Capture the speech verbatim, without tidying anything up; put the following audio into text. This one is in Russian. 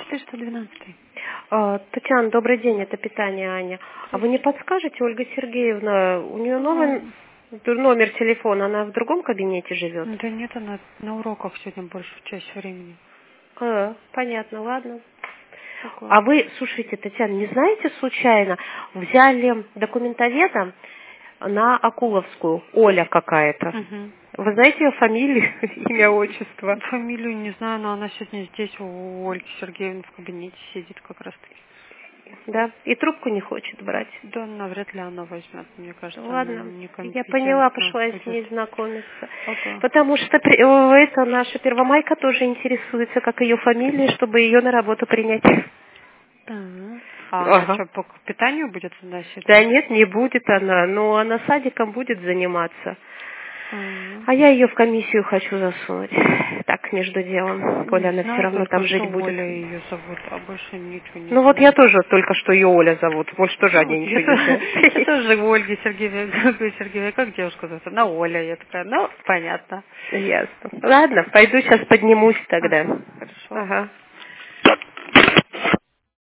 четырнадцатый, сто двенадцатый. А, Татьяна, добрый день, это питание Аня. А вы не подскажете, Ольга Сергеевна, у нее новый номер телефона, она в другом кабинете живет? Да нет, она на уроках сегодня большую часть времени. А, понятно, ладно. Такое. А вы, слушайте, Татьяна, не знаете случайно, взяли документоведа на Акуловскую, Оля какая-то. Угу. Вы знаете ее фамилию, имя, отчество? Фамилию не знаю, но она сегодня здесь у Ольги Сергеевны в кабинете сидит как раз таки. Да, и трубку не хочет брать. Да, навряд ли она возьмет, мне кажется, Ладно, она я поняла, некомпетентна пошла я с ней будет. знакомиться. Ага. Потому что при- э, это наша первомайка тоже интересуется, как ее фамилия, чтобы ее на работу принять. Да. А она Ага. что, по питанию будет заносить? Да нет, не будет она, но она садиком будет заниматься. Ага. А я ее в комиссию хочу засунуть. Так, между делом. Коля, Не она все знаю, равно только там что жить будет. Оля ее зовут, а больше ничего не Ну вот я знаю. тоже только что ее Оля зовут. Больше тоже о Ну, ней вот я, ничего не то- знаю. я тоже у Ольги Сергеевны говорю, Сергеевна, как девушка зовут? Она Оля. Я такая, ну, понятно. Ясно. Ладно, пойду сейчас поднимусь тогда. Ага, хорошо. Ага.